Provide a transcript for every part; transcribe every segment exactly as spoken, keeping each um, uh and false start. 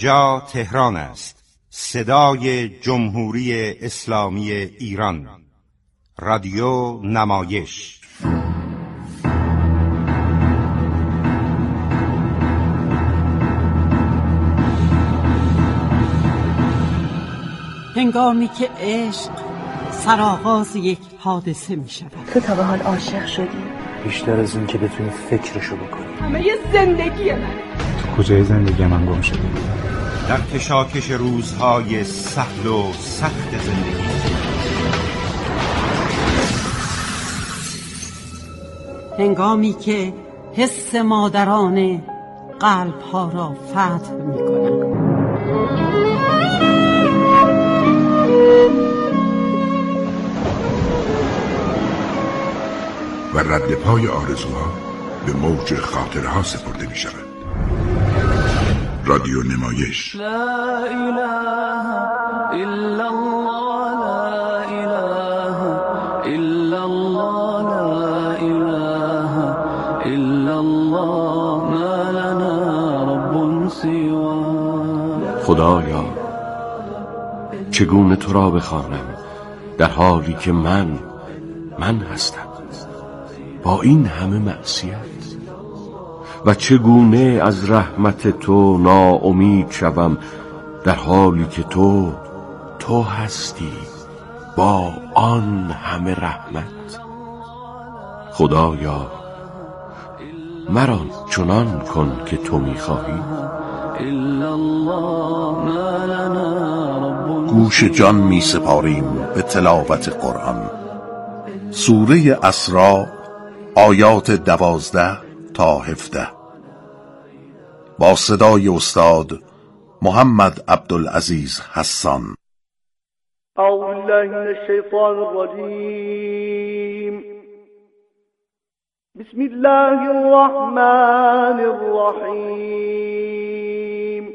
اینجا تهران است، صدای جمهوری اسلامی ایران، رادیو نمایش. هنگامی که عشق سرآغاز یک حادثه می شود. تو تا به حال عاشق شدی؟ بیشتر از این که بتونی فکرشو بکنی. همه یه زندگی منه. تو کجای زندگی من گم شدی؟ در کشاکش روزهای سهل و سخت زندگی. هنگامی که حس مادرانه قلب‌ها را فتح می‌کنند. و رد پای آرزوها به موج خاطرها سپرده می شود. رادیو نمایش. لا اله الا الله، لا اله الا الله، لا اله الا الله، ما لنا رب سواه. خدایا چگونه تو را بخوانم در حالی که من من هستم با این همه معصیت، و چگونه از رحمت تو ناامید شوم در حالی که تو تو هستی با آن همه رحمت. خدایا مرا چنان کن که تو می‌خواهی. گوش جان می سپاریم به تلاوت قرآن. سوره اسراء آیات دوازده تا هفده با صدای استاد محمد عبدالعزیز حسان. اعوذ بالله من الشیطان الرجیم. بسم الله الرحمن الرحیم.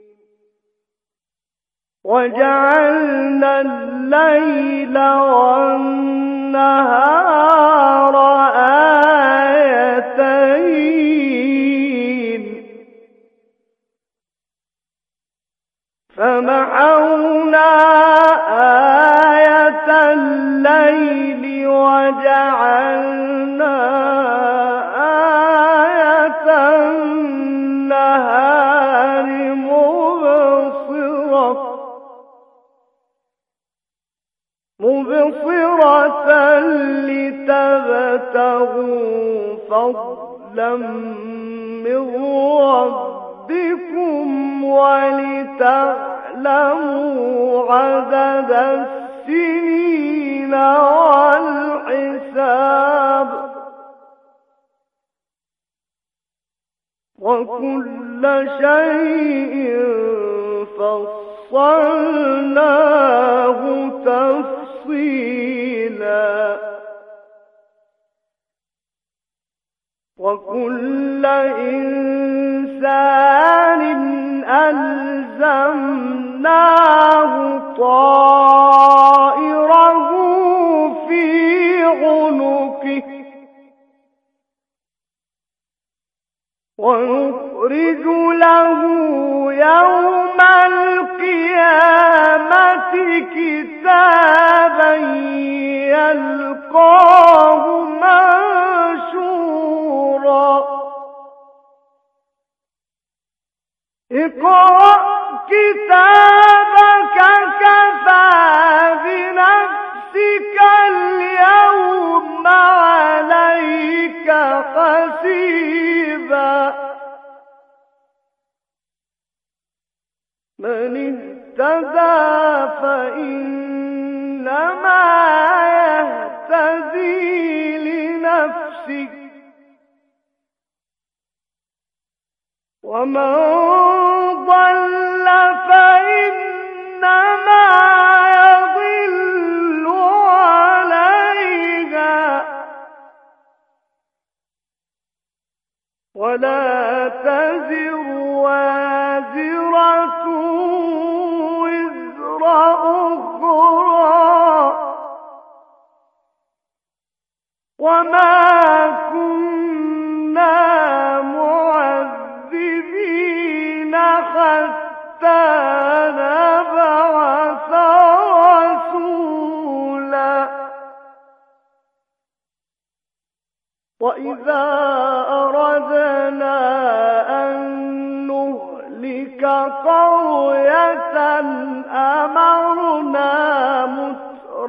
وجعلنا الليل والنهار آيتين فمحونا آية الليل وجعلنا آية النهار مبصرة مبصرة لتبتغوا فضلا من ربكم ولتعلموا عدد السنين والحساب وكل شيء فصلناه تفصيلا وكل إنسان ألزمناه طائره في عنقه ونخرج له يوم القيامة كتابا يلقاه منشورا اقرأ كتابك كفى بنفسك اليوم عليك حسيبا من اهتدى فإنما يهتدي لنفسه ومن ضل فإنما يضل عليها ولا تزر وازرة وزر أخرى وما كنا معذبين حتى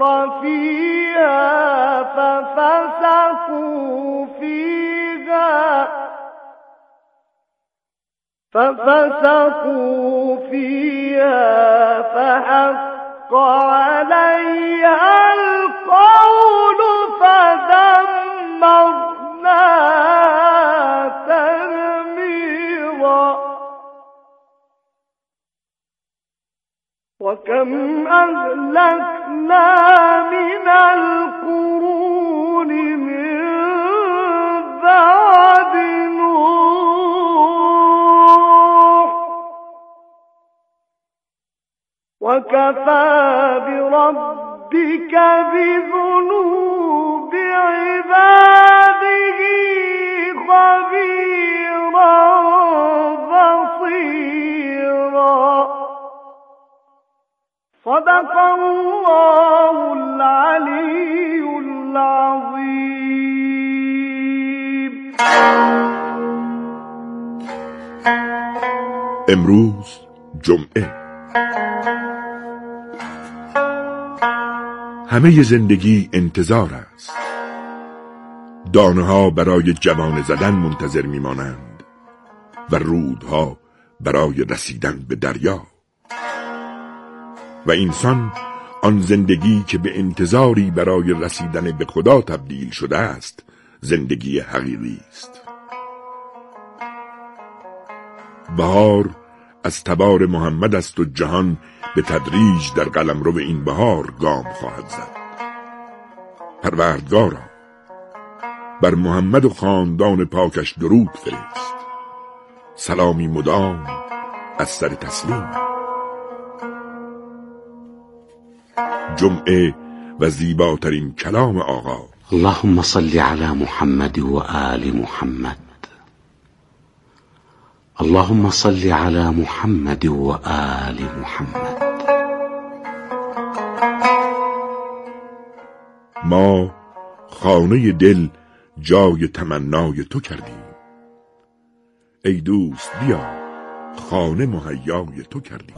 فيها ففسقوا فيها ففسقوا فيها فحق عليها القول فدمرناها تدميرا وكم أهلكنا من القرون من بعد نوح وكفى بربك بذنوب عباده خبيرا بصيرا. صدق الله العلی العظیم. امروز جمعه. همه زندگی انتظار است. دانه ها برای جوانه زدن منتظر میمانند و رودها برای رسیدن به دریا. و انسان آن زندگی که به انتظاری برای رسیدن به خدا تبدیل شده است زندگی حقیقی است. بهار از تبار محمد است و جهان به تدریج در قلمرو این بهار گام خواهد زد. پروردگارا بر محمد و خاندان پاکش درود فرست. سلامی مدام از سر تسلیم. جمعه و زیباترین کلام آقا. اللهم صل على محمد و آل محمد. اللهم صل على محمد و آل محمد. ما خانه دل جای تمنای تو کردیم. ای دوست بیا خانه مهیای تو کردیم.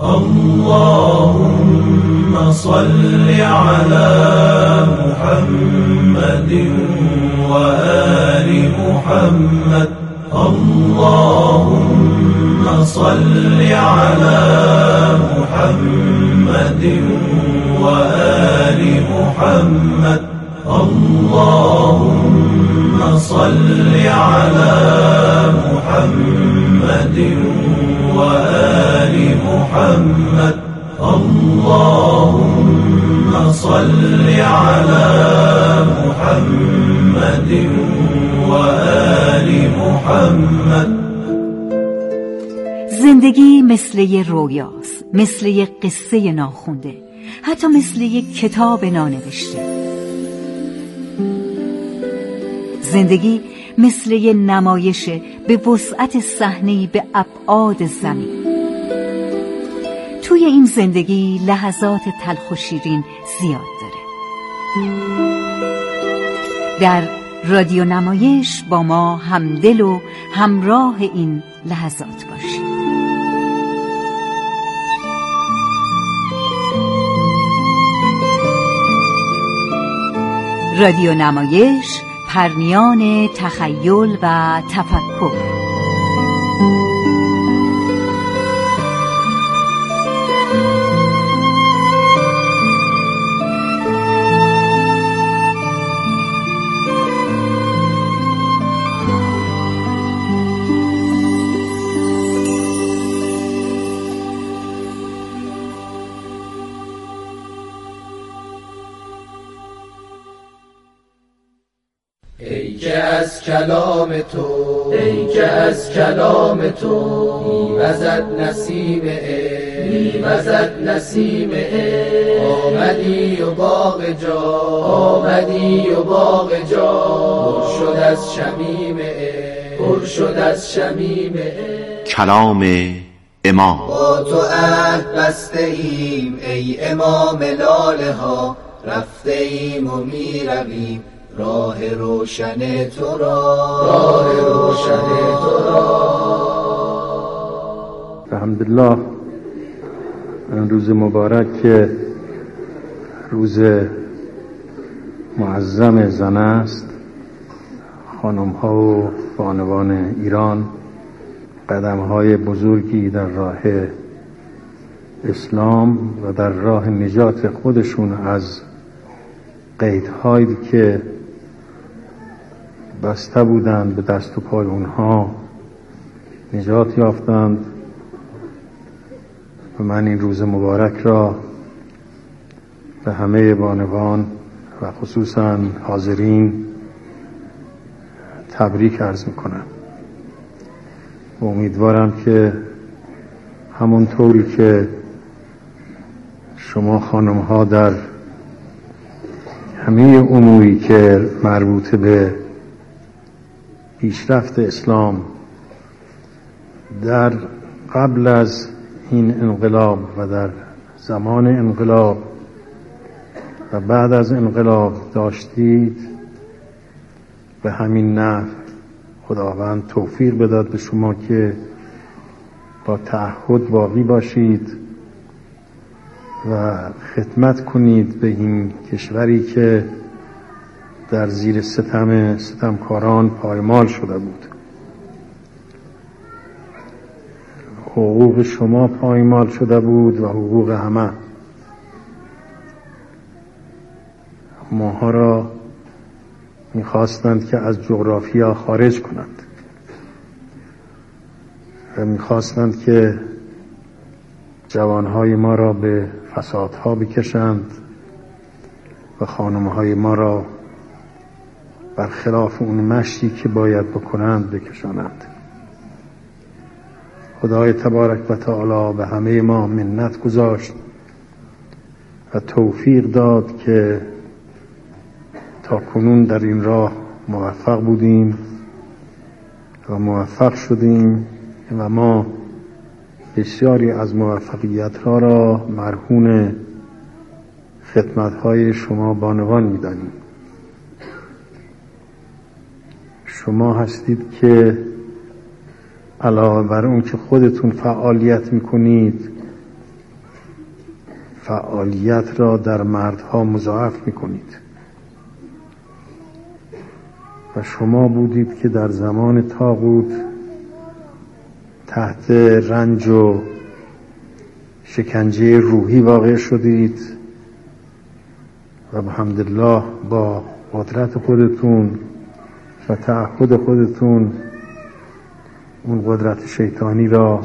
اللهم صل على محمد و آل محمد. اللهم صل على محمد و آل محمد. اللهم صل على محمد و آل محمد. اللهم صل على محمد و آل محمد. زندگی مثل یه رویاست، مثل یه قصه ناخونده، حتی مثل یه کتاب نانوشته. زندگی مثل یه نمایش به وسعت صحنه‌ای به ابعاد زمین. توی این زندگی لحظات تلخ و شیرین زیاد داره. در رادیو نمایش با ما همدل و همراه این لحظات باشید. رادیو نمایش، پرنیان تخیل و تفکر. ای که از کلام تو ای که از کلام تو میوزد نسیم عشق میوزد نسیم عشق. آمدی و باغ جا آمدی و باغ جا پر شد از شمیم عشق پر شد از شمیم عشق. کلام امام. با تو عهد بسته ایم ای امام لاله ها، رفته ایم و می رویم راه روشن تو را راه روشن تو را. الحمدلله، روز مبارک، روز معظم زن است، خانم ها و بانوان ایران قدم های بزرگی در راه اسلام و در راه نجات خودشون از قیدهایی که بسته بودند به دست و پای اونها نجات یافتند و من این روز مبارک را به همه بانوان و خصوصا حاضرین تبریک عرض میکنم و امیدوارم که همون طوری که شما خانم ها در همه اموری که مربوط به پیشرفت اسلام در قبل از این انقلاب و در زمان انقلاب و بعد از انقلاب داشتید، به همین نحو خداوند توفیق بداد به شما که با تعهد باقی باشید و خدمت کنید به این کشوری که در زیر ستم ستمکاران پایمال شده بود. حقوق شما پایمال شده بود و حقوق همه. ماها را میخواستند که از جغرافیا خارج کنند و میخواستند که جوانهای ما را به فسادها بکشند و خانمهای ما را برخلاف اون مشی که باید بکنند بکشانند. خدای تبارک و تعالی به همه ما منت گذاشت و توفیق داد که تا کنون در این راه موفق بودیم و موفق شدیم و ما بسیاری از موفقیت ها را مرهون خدمت های شما بانوان می‌دانیم. شما هستید که علاوه بر اون که خودتون فعالیت میکنید، فعالیت را در مردها مضاعف میکنید و شما بودید که در زمان طاغوت تحت رنج و شکنجه روحی واقع شدید و الحمدلله با قدرت خودتون و تعهد خودتون اون قدرت شیطانی را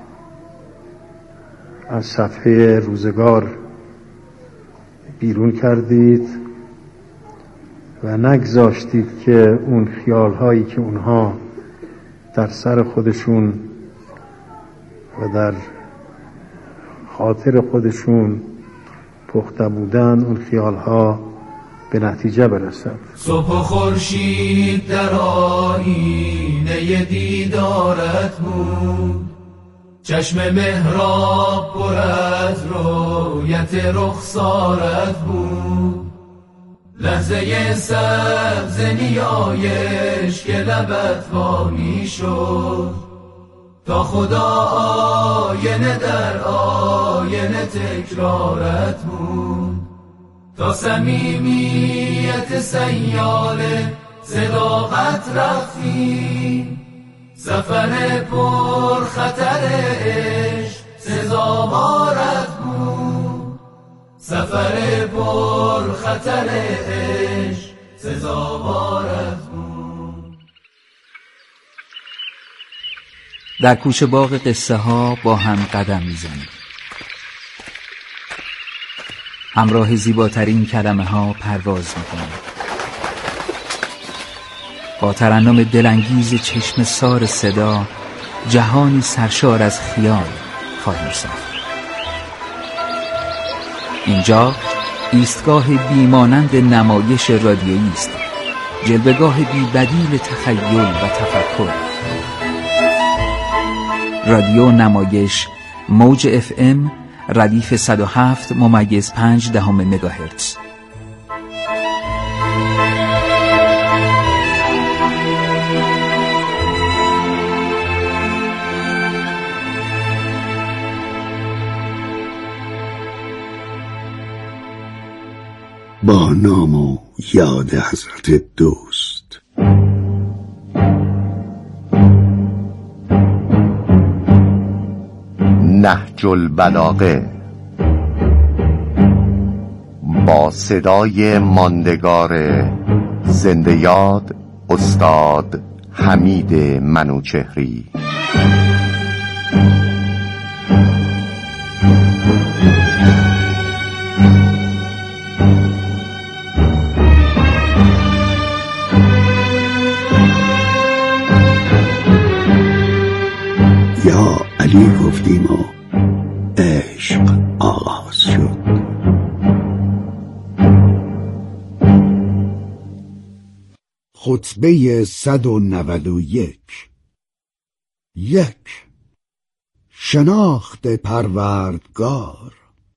از صفحه روزگار بیرون کردید و نگذاشتید که اون خیالهایی که اونها در سر خودشون و در خاطر خودشون پخته بودن، اون خیالها به نتیجه برسد. صبح خورشید در آینه دیدارت بود، چشم محراب پر از رویت رخسارت بود، لحظه سبز نیایش که لبت وانی شد، تا خدا آینه در آینه تکرارت بود، تا صمیمیت سیاله صداقت رفتی، سفر پر خطر عشق سزاوارت بود، سفر پر خطر عشق سزاوارت بود. در کوچه باغ قصه ها با هم قدم میزنیم، همراه زیباترین کلمه ها پرواز میکنیم، با ترنم دلانگیز چشم سار صدا جهانی سرشار از خیال خواهیم ساخت. اینجا ایستگاه بیمانند نمایش رادیویی است، جلوه‌گاه بی بدیل تخیل و تفکر. رادیو نمایش موج اف ام ردیف صد و هفت ممیز پنج دهم مگاهرتز. با نام و یاد حضرت دوست. نهج البلاغه با صدای ماندگار زنده یاد استاد حمید منوچهری. یا علی گفتیم و عشق آغاز شد. خطبه صد و نود و یک. یک. شناخت پروردگار.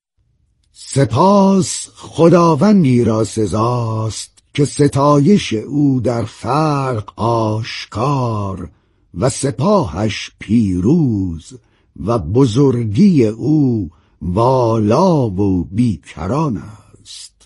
سپاس خداوندی را سزاست که ستایش او در خلق آشکار و سپاهش پیروز و بزرگی او والا و بیکران است.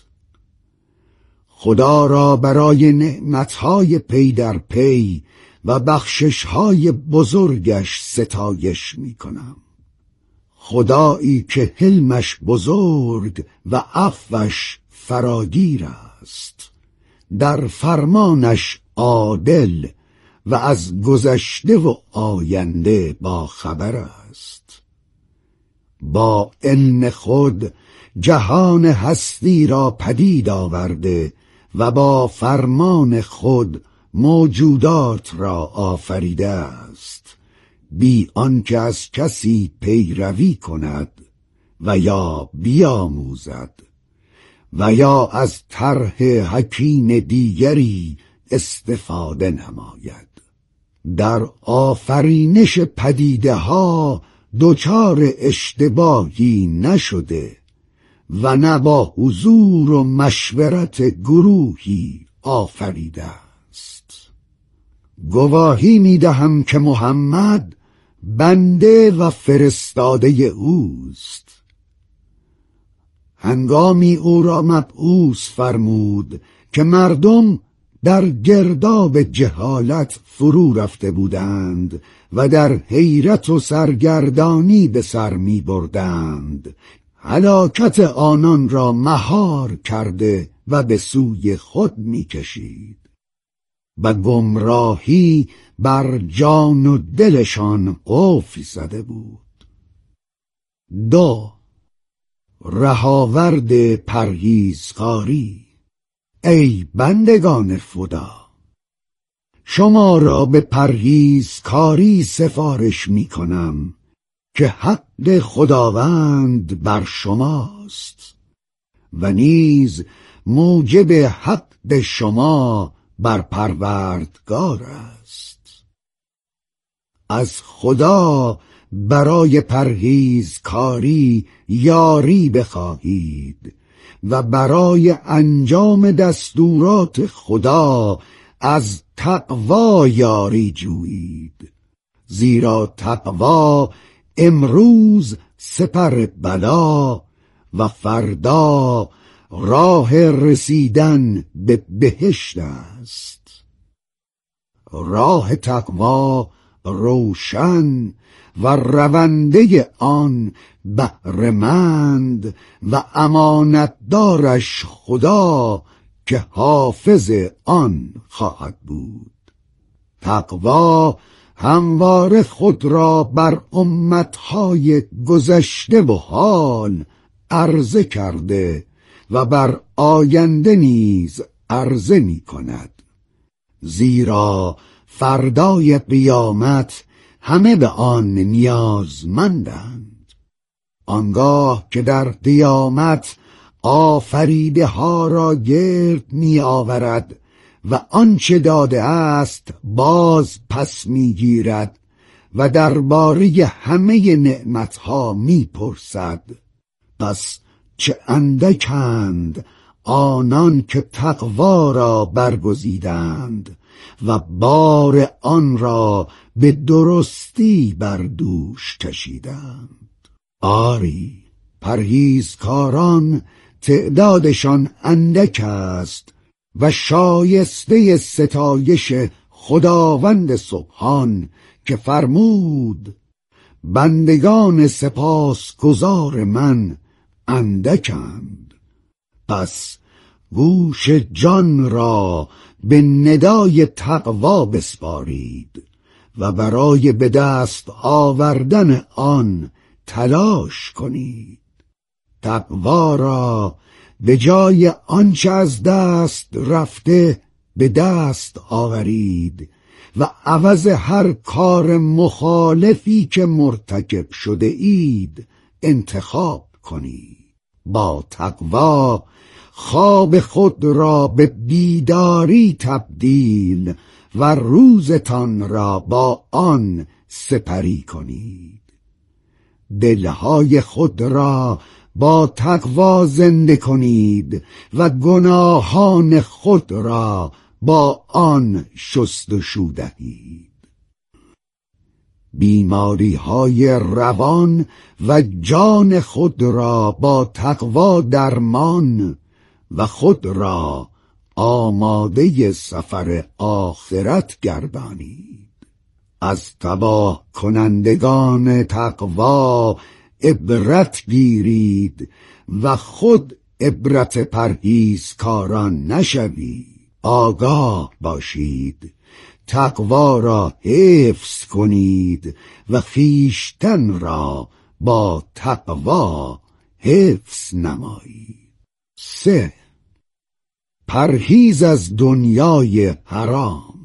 خدا را برای نعمتهای پی در پی و بخششهای بزرگش ستایش می کنم. خدایی که حلمش بزرگ و عفوش فراگیر است، در فرمانش عادل و از گذشته و آینده با خبر است. با علم خود جهان هستی را پدید آورده و با فرمان خود موجودات را آفریده است، بی آنکه از کسی پیروی کند و یا بیاموزد و یا از طرح حکیم دیگری استفاده نماید. در آفرینش پدیده ها دچار اشتباهی نشده و نه با حضور و مشورت گروهی آفریده است. گواهی می دهم که محمد بنده و فرستاده اوست. هنگامی او را مبعوث فرمود که مردم در گرداب جهالت فرو رفته بودند و در حیرت و سرگردانی به سر می بردند. هلاکت آنان را مهار کرده و به سوی خود می کشید و گمراهی بر جان و دلشان قفل زده بود. دو. رهاورد پرهیزکاری. ای بندگان خدا، شما را به پرهیزکاری سفارش می کنم که حق خداوند بر شماست و نیز موجب حق شما بر پروردگار است. از خدا برای پرهیزکاری یاری بخواهید و برای انجام دستورات خدا از تقوا یاری جویید، زیرا تقوا امروز سپر بلا و فردا راه رسیدن به بهشت است. راه تقوا روشن و رونده آن بهره‌مند و امانتدارش خدا که حافظ آن خواهد بود. تقوا همواره خود را بر امتهای گذشته و حال عرضه کرده و بر آینده نیز عرضه می کند، زیرا فردای قیامت همه به آن نیازمندند. آنگاه که در قیامت آفریده ها را گرد می آورد و آنچه داده است باز پس می گیرد و درباره همه نعمتها می پرسد. پس چه اندکند آنان که تقوا را برگزیدند و بار آن را به درستی بر دوش کشیدند. آری، پرهیزکاران تعدادشان اندک است و شایسته ستایش خداوند سبحان که فرمود بندگان سپاسگزار من اندکند. پس گوش جان را به ندای تقوا بسپارید و برای به دست آوردن آن تلاش کنید. تقوا را به جای آنچه از دست رفته به دست آورید و عوض هر کار مخالفی که مرتکب شده اید انتخاب کنید. با تقوا خواب خود را به بیداری تبدیل و روزتان را با آن سپری کنید. دلهای خود را با تقوا زنده کنید و گناهان خود را با آن شستشو دهید. بیماری های روان و جان خود را با تقوا درمان و خود را آماده سفر آخرت گردانید. از تباه کنندگان تقوا عبرت گیرید و خود عبرت پرهیزکاران نشوید. آگاه باشید، تقوا را حفظ کنید و خویشتن را با تقوا حفظ نمایید. سه. پرهیز از دنیای حرام.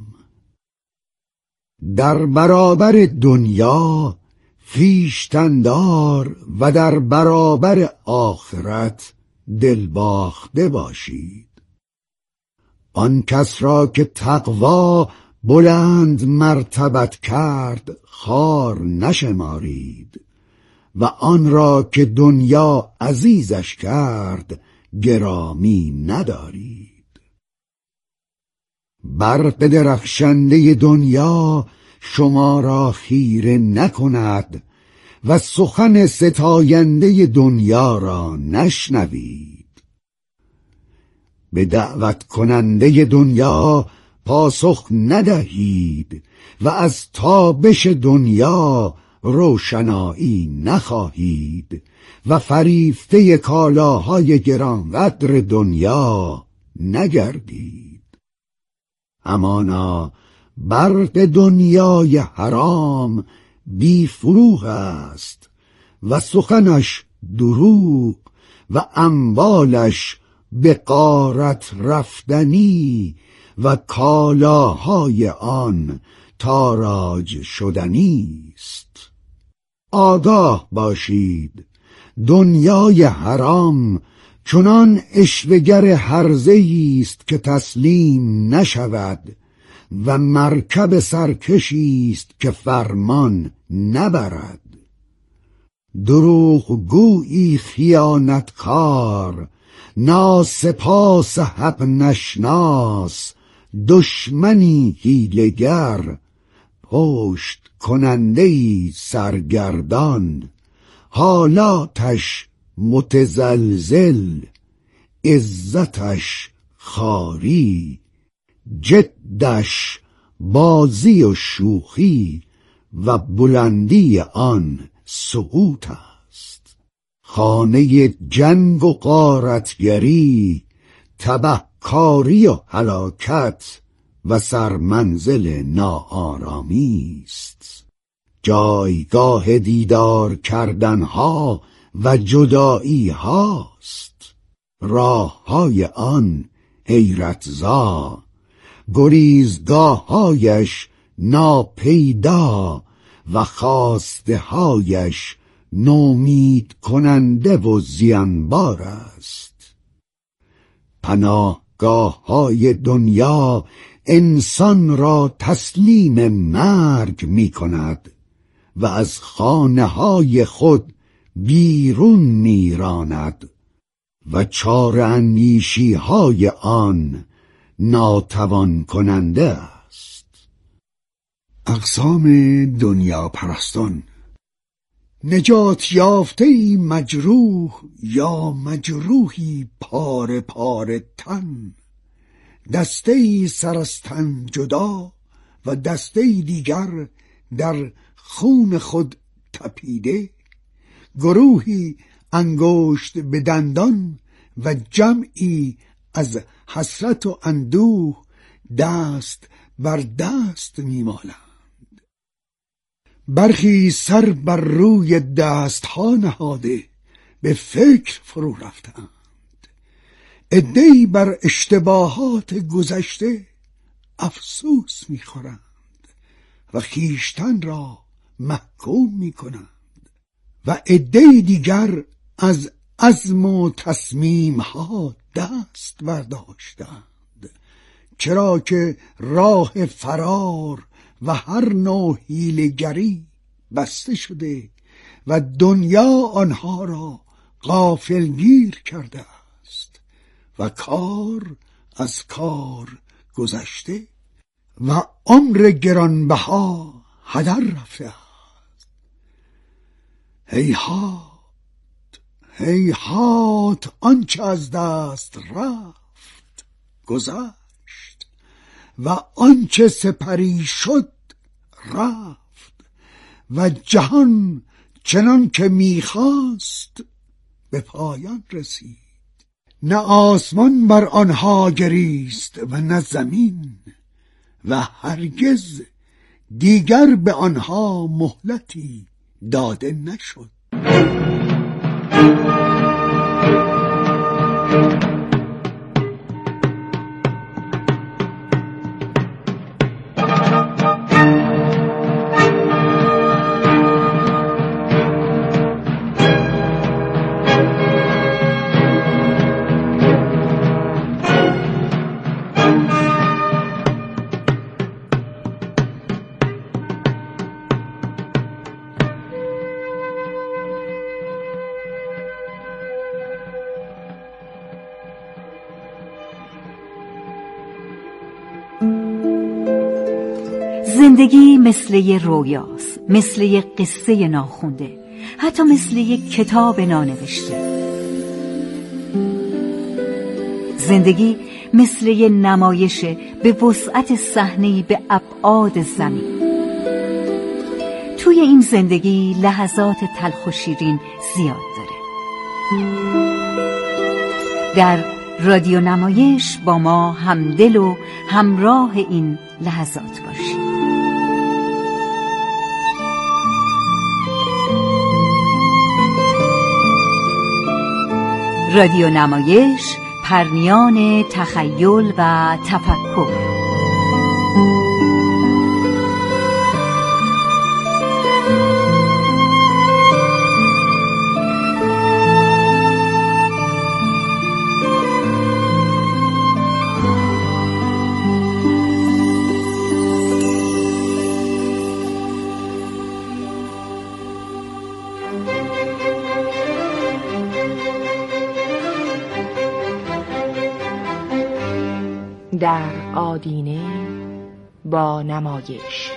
در برابر دنیا خویشتندار و در برابر آخرت دلباخته باشید. آن کس را که تقوا بلند مرتبت کرد خوار نشمارید و آن را که دنیا عزیزش کرد گرامی ندارید. برق درخشنده دنیا شما را خیره نکند و سخن ستاینده دنیا را نشنوید. به دعوت کننده دنیا پاسخ ندهید و از تابش دنیا روشنایی نخواهید و فریفته کالاهای گرانقدر دنیا نگردید. همانا برق دنیای حرام بی فروغ است و سخنش دروغ و اموالش به غارت رفتنی و کالاهای آن تاراج شدنی است. آگاه باشید، دنیای حرام چنان اشوه‌گر هرزه‌ای است که تسلیم نشود و مرکب سرکشی است که فرمان نبرد. دروغ گویی خیانتکار، ناسپاس حق نشناس، دشمنی حیله‌گر، پشت کننده‌ای سرگردان، حالاتش متزلزل، عزتش خواری، جدش بازی و شوخی و بلندی آن سقوط است. خانه جنگ و غارتگری، تبهکاری و هلاکت و سرمنزل ناآرامی است. جایگاه دیدار کردنها و جدایی هاست. راه های آن حیرتزا، گریزگاه هایش ناپیدا و خواسته هایش نومید کننده و زیانبار است. پناهگاه های دنیا انسان را تسلیم مرگ می کند و از خانه های خود بیرون می راند و چاره اندیشی های آن ناتوان کننده است. اقسام دنیا پرستان. نجات یافته ای مجروح یا مجروحی پاره پاره تن، دسته ای سر از تن جدا و دسته ای دیگر در خون خود تپیده، گروهی انگشت به دندان و جمعی از حسرت و اندوه دست بر دست میمالند. برخی سر بر روی دستها نهاده به فکر فرو رفتند، عده‌ای بر اشتباهات گذشته افسوس میخورند و خویشتن را محکوم میکنند و عده‌ای دیگر از عزم و تصمیمها دست برداشتند، چرا که راه فرار و هر نوع حیله‌گری بسته شده و دنیا آنها را غافلگیر کرده است و کار از کار گذشته و عمر گرانبها هدر رفته است. هیهات هیهات آنچه از دست رفت گذشت و آنچه سپری شد رفت و جهان چنان که میخواست به پایان رسید. نه آسمان بر آنها گریست و نه زمین و هرگز دیگر به آنها مهلتی داده نشد. زندگی مثل یه رویاست، مثل یه قصه ناخونده، حتی مثل یه کتاب نانوشته. زندگی مثل یه نمایشه به وسعت صحنه‌ای به ابعاد زمین. توی این زندگی لحظات تلخ و شیرین زیاد داره. در رادیو نمایش با ما همدل و همراه این لحظات باشید. رادیو نمایش، پرنیان تخیل و تفکر. در آدینه با نمایش.